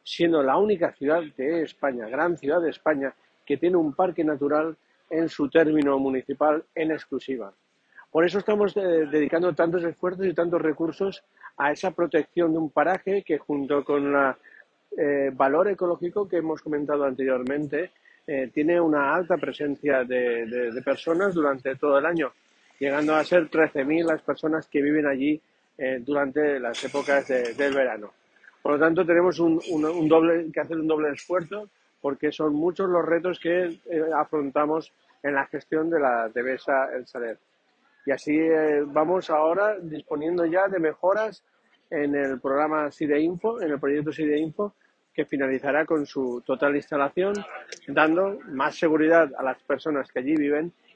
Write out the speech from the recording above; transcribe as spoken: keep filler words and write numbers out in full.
siendo la única ciudad de España, gran ciudad de España, que tiene un parque natural en su término municipal en exclusiva. Por eso estamos eh, dedicando tantos esfuerzos y tantos recursos a esa protección de un paraje que, junto con el eh, valor ecológico que hemos comentado anteriormente, eh, tiene una alta presencia de, de, de personas durante todo el año, llegando a ser trece mil las personas que viven allí eh, durante las épocas de, del verano. Por lo tanto, tenemos un, un, un doble, que hacer un doble esfuerzo porque son muchos los retos que eh, afrontamos en la gestión de la Devesa El Saler. Y así eh, vamos ahora disponiendo ya de mejoras en el programa SIDEINFO, en el proyecto SIDEINFO, que finalizará con su total instalación, dando más seguridad a las personas que allí viven